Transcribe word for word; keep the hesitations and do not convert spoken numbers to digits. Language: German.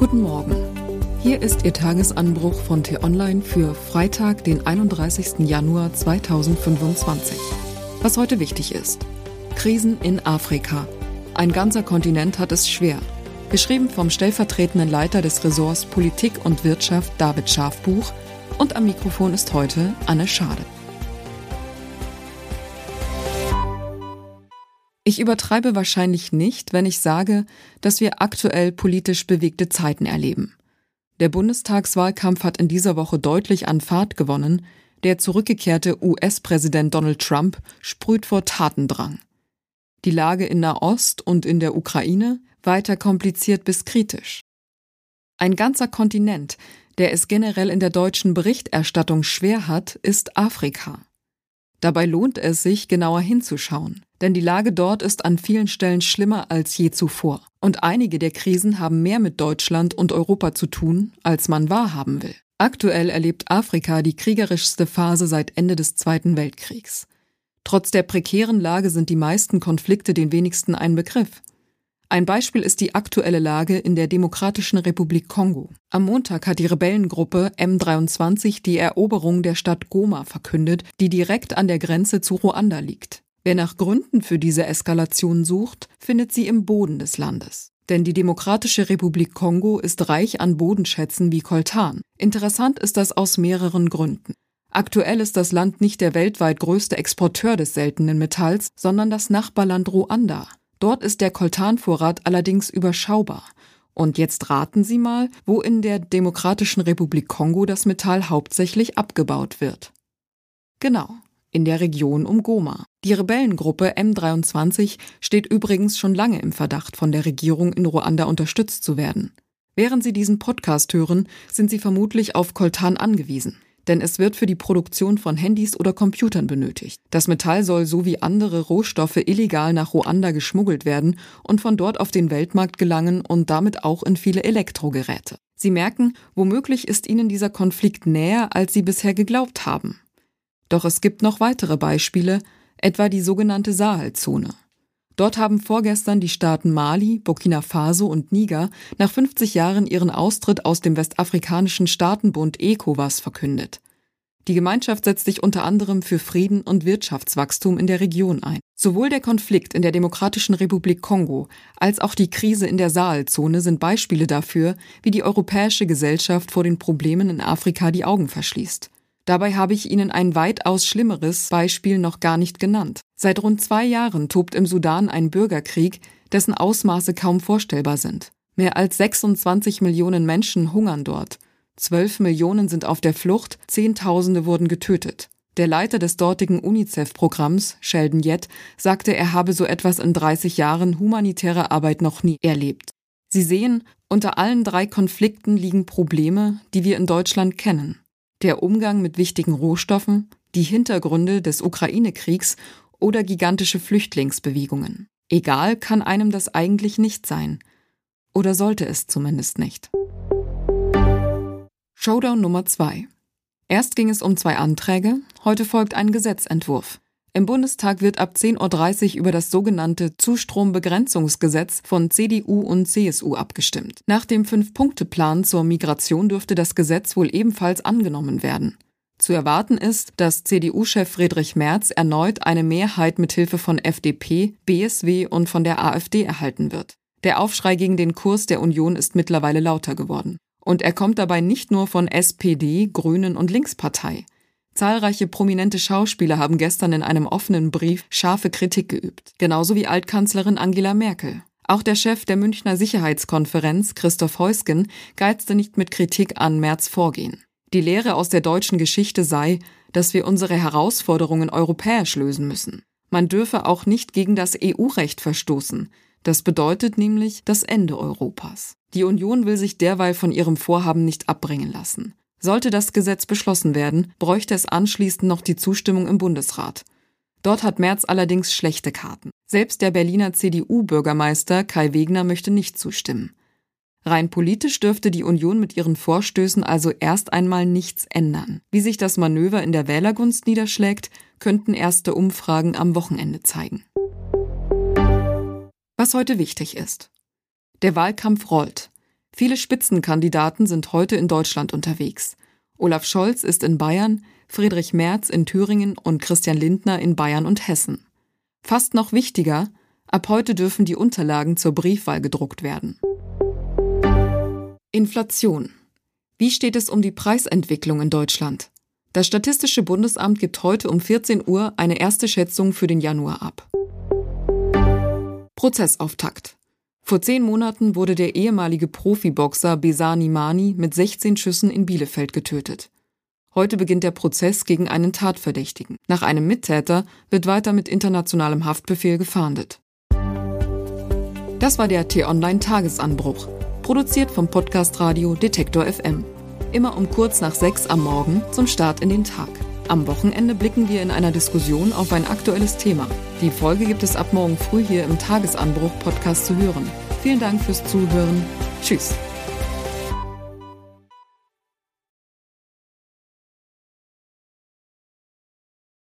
Guten Morgen. Hier ist Ihr Tagesanbruch von T-Online für Freitag, den einunddreißigsten Januar zweitausendfünfundzwanzig. Was heute wichtig ist: Krisen in Afrika. Ein ganzer Kontinent hat es schwer. Geschrieben vom stellvertretenden Leiter des Ressorts Politik und Wirtschaft David Schafbuch, und am Mikrofon ist heute Anne Schade. Ich übertreibe wahrscheinlich nicht, wenn ich sage, dass wir aktuell politisch bewegte Zeiten erleben. Der Bundestagswahlkampf hat in dieser Woche deutlich an Fahrt gewonnen. Der zurückgekehrte U S-Präsident Donald Trump sprüht vor Tatendrang. Die Lage in Nahost und in der Ukraine weiter kompliziert bis kritisch. Ein ganzer Kontinent, der es generell in der deutschen Berichterstattung schwer hat, ist Afrika. Dabei lohnt es sich, genauer hinzuschauen, denn die Lage dort ist an vielen Stellen schlimmer als je zuvor. Und einige der Krisen haben mehr mit Deutschland und Europa zu tun, als man wahrhaben will. Aktuell erlebt Afrika die kriegerischste Phase seit Ende des Zweiten Weltkriegs. Trotz der prekären Lage sind die meisten Konflikte den wenigsten ein Begriff. Ein Beispiel ist die aktuelle Lage in der Demokratischen Republik Kongo. Am Montag hat die Rebellengruppe M dreiundzwanzig die Eroberung der Stadt Goma verkündet, die direkt an der Grenze zu Ruanda liegt. Wer nach Gründen für diese Eskalation sucht, findet sie im Boden des Landes. Denn die Demokratische Republik Kongo ist reich an Bodenschätzen wie Coltan. Interessant ist das aus mehreren Gründen. Aktuell ist das Land nicht der weltweit größte Exporteur des seltenen Metalls, sondern das Nachbarland Ruanda. Dort ist der Coltanvorrat allerdings überschaubar. Und jetzt raten Sie mal, wo in der Demokratischen Republik Kongo das Metall hauptsächlich abgebaut wird. Genau, in der Region um Goma. Die Rebellengruppe M dreiundzwanzig steht übrigens schon lange im Verdacht, von der Regierung in Ruanda unterstützt zu werden. Während Sie diesen Podcast hören, sind Sie vermutlich auf Coltan angewiesen. Denn es wird für die Produktion von Handys oder Computern benötigt. Das Metall soll so wie andere Rohstoffe illegal nach Ruanda geschmuggelt werden und von dort auf den Weltmarkt gelangen und damit auch in viele Elektrogeräte. Sie merken, womöglich ist Ihnen dieser Konflikt näher, als Sie bisher geglaubt haben. Doch es gibt noch weitere Beispiele, etwa die sogenannte Sahelzone. Dort haben vorgestern die Staaten Mali, Burkina Faso und Niger nach fünfzig Jahren ihren Austritt aus dem westafrikanischen Staatenbund ECOWAS verkündet. Die Gemeinschaft setzt sich unter anderem für Frieden und Wirtschaftswachstum in der Region ein. Sowohl der Konflikt in der Demokratischen Republik Kongo als auch die Krise in der Sahelzone sind Beispiele dafür, wie die europäische Gesellschaft vor den Problemen in Afrika die Augen verschließt. Dabei habe ich Ihnen ein weitaus schlimmeres Beispiel noch gar nicht genannt. Seit rund zwei Jahren tobt im Sudan ein Bürgerkrieg, dessen Ausmaße kaum vorstellbar sind. Mehr als sechsundzwanzig Millionen Menschen hungern dort. Zwölf Millionen sind auf der Flucht, Zehntausende wurden getötet. Der Leiter des dortigen UNICEF-Programms, Sheldon Yett, sagte, er habe so etwas in dreißig Jahren humanitärer Arbeit noch nie erlebt. Sie sehen, unter allen drei Konflikten liegen Probleme, die wir in Deutschland kennen. Der Umgang mit wichtigen Rohstoffen, die Hintergründe des Ukraine-Kriegs oder gigantische Flüchtlingsbewegungen. Egal kann einem das eigentlich nicht sein. Oder sollte es zumindest nicht. Showdown Nummer zwei. Erst ging es um zwei Anträge, heute folgt ein Gesetzentwurf. Im Bundestag wird ab zehn Uhr dreißig über das sogenannte Zustrombegrenzungsgesetz von C D U und C S U abgestimmt. Nach dem Fünf-Punkte-Plan zur Migration dürfte das Gesetz wohl ebenfalls angenommen werden. Zu erwarten ist, dass C D U-Chef Friedrich Merz erneut eine Mehrheit mithilfe von F D P, B S W und von der AfD erhalten wird. Der Aufschrei gegen den Kurs der Union ist mittlerweile lauter geworden. Und er kommt dabei nicht nur von S P D, Grünen und Linkspartei. Zahlreiche prominente Schauspieler haben gestern in einem offenen Brief scharfe Kritik geübt, genauso wie Altkanzlerin Angela Merkel. Auch der Chef der Münchner Sicherheitskonferenz, Christoph Heusgen, geizte nicht mit Kritik an Merz' Vorgehen. Die Lehre aus der deutschen Geschichte sei, dass wir unsere Herausforderungen europäisch lösen müssen. Man dürfe auch nicht gegen das E U-Recht verstoßen. Das bedeutet nämlich das Ende Europas. Die Union will sich derweil von ihrem Vorhaben nicht abbringen lassen. Sollte das Gesetz beschlossen werden, bräuchte es anschließend noch die Zustimmung im Bundesrat. Dort hat Merz allerdings schlechte Karten. Selbst der Berliner C D U-Bürgermeister Kai Wegner möchte nicht zustimmen. Rein politisch dürfte die Union mit ihren Vorstößen also erst einmal nichts ändern. Wie sich das Manöver in der Wählergunst niederschlägt, könnten erste Umfragen am Wochenende zeigen. Was heute wichtig ist: Der Wahlkampf rollt. Viele Spitzenkandidaten sind heute in Deutschland unterwegs. Olaf Scholz ist in Bayern, Friedrich Merz in Thüringen und Christian Lindner in Bayern und Hessen. Fast noch wichtiger, ab heute dürfen die Unterlagen zur Briefwahl gedruckt werden. Inflation. Wie steht es um die Preisentwicklung in Deutschland? Das Statistische Bundesamt gibt heute um vierzehn Uhr eine erste Schätzung für den Januar ab. Prozessauftakt. Vor zehn Monaten wurde der ehemalige Profiboxer Besani Mani mit sechzehn Schüssen in Bielefeld getötet. Heute beginnt der Prozess gegen einen Tatverdächtigen. Nach einem Mittäter wird weiter mit internationalem Haftbefehl gefahndet. Das war der T-Online-Tagesanbruch, produziert vom Podcast-Radio Detektor F M. Immer um kurz nach sechs am Morgen zum Start in den Tag. Am Wochenende blicken wir in einer Diskussion auf ein aktuelles Thema. Die Folge gibt es ab morgen früh hier im Tagesanbruch-Podcast zu hören. Vielen Dank fürs Zuhören. Tschüss.